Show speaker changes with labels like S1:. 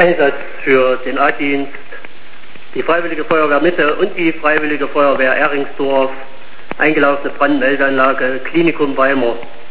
S1: Einsatz für den A-Dienst, die Freiwillige Feuerwehr Mitte und die Freiwillige Feuerwehr Eringsdorf, eingelaufene Brandmeldeanlage, Klinikum Weimar.